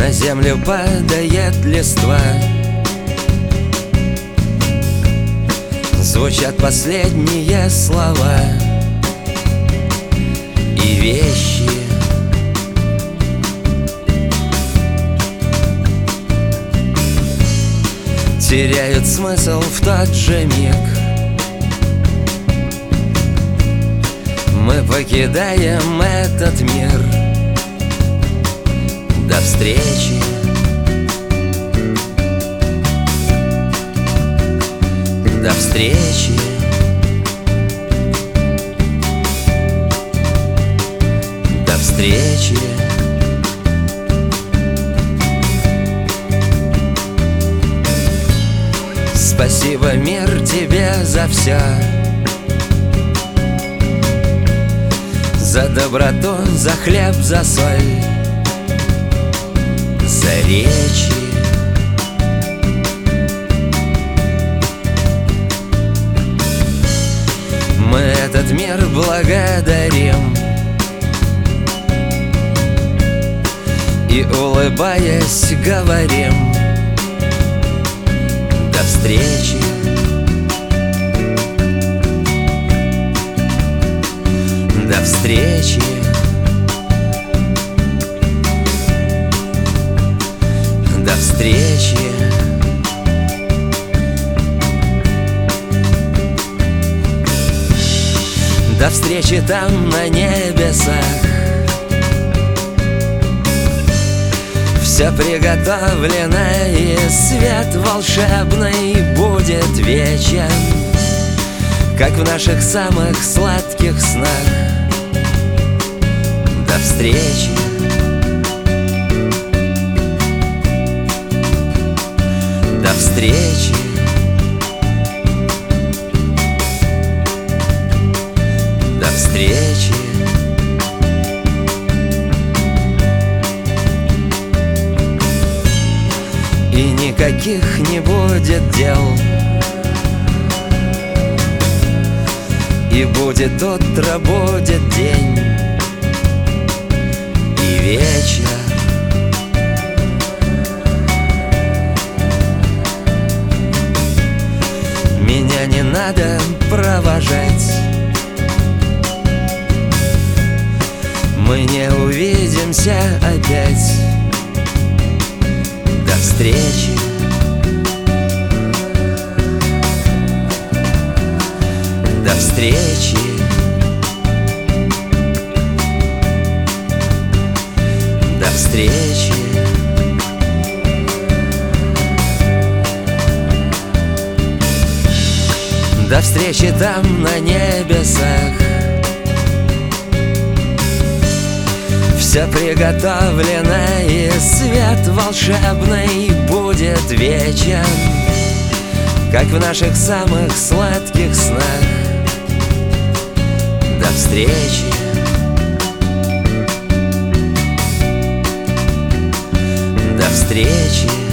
На землю падает листва, звучат последние слова и вещи. Теряют смысл в тот же миг. Мы покидаем этот мир. До встречи. До встречи. До встречи. Спасибо, мир, тебе за все, за доброту, за хлеб, за соль, за речи. Мы этот мир благодарим и, улыбаясь, говорим: до встречи. До встречи. До встречи. До встречи там на небесах. Все приготовлено, и свет волшебный будет вечен, как в наших самых сладких снах. До встречи. До встречи. До встречи. И никаких не будет дел, и будет утро, будет день и вечер. Меня не надо провожать, мы не увидимся опять. До встречи. До встречи. До встречи. До встречи там на небесах. Все приготовлено, и свет волшебный будет вечен, как в наших самых сладких снах. До встречи. До встречи.